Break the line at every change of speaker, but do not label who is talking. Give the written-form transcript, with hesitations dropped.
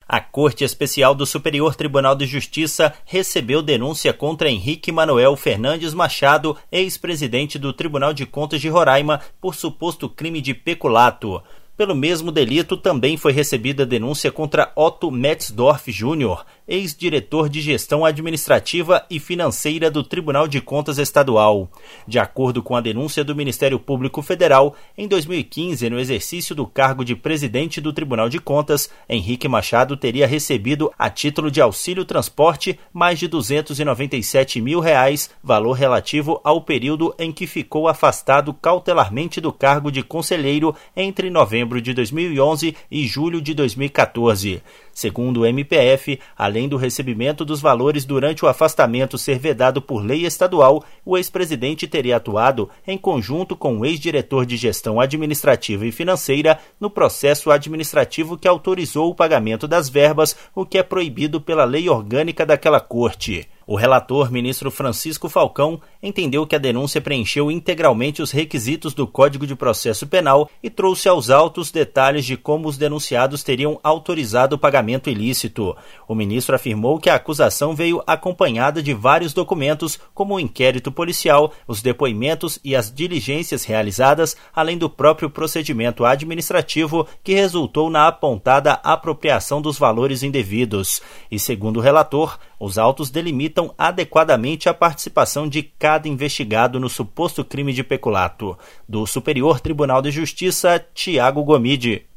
A Corte Especial do Superior Tribunal de Justiça recebeu denúncia contra Henrique Manuel Fernandes Machado, ex-presidente do Tribunal de Contas de Roraima, por suposto crime de peculato. Pelo mesmo delito, também foi recebida denúncia contra Otto Metzdorf Jr., ex-diretor de Gestão Administrativa e Financeira do Tribunal de Contas Estadual. De acordo com a denúncia do Ministério Público Federal, em 2015, no exercício do cargo de presidente do Tribunal de Contas, Henrique Machado teria recebido, a título de auxílio transporte, mais de R$ 297 mil, valor relativo ao período em que ficou afastado cautelarmente do cargo de conselheiro entre novembro de 2011 e julho de 2014. Segundo o MPF, além do recebimento dos valores durante o afastamento ser vedado por lei estadual, o ex-presidente teria atuado em conjunto com o ex-diretor de Gestão Administrativa e Financeira no processo administrativo que autorizou o pagamento das verbas, o que é proibido pela lei orgânica daquela corte. O relator, ministro Francisco Falcão, entendeu que a denúncia preencheu integralmente os requisitos do Código de Processo Penal e trouxe aos autos detalhes de como os denunciados teriam autorizado o pagamento ilícito. O ministro afirmou que a acusação veio acompanhada de vários documentos, como o inquérito policial, os depoimentos e as diligências realizadas, além do próprio procedimento administrativo que resultou na apontada apropriação dos valores indevidos. E, segundo o relator, os autos delimitam adequadamente a participação de cada investigado no suposto crime de peculato. Do Superior Tribunal de Justiça, Tiago Gomide.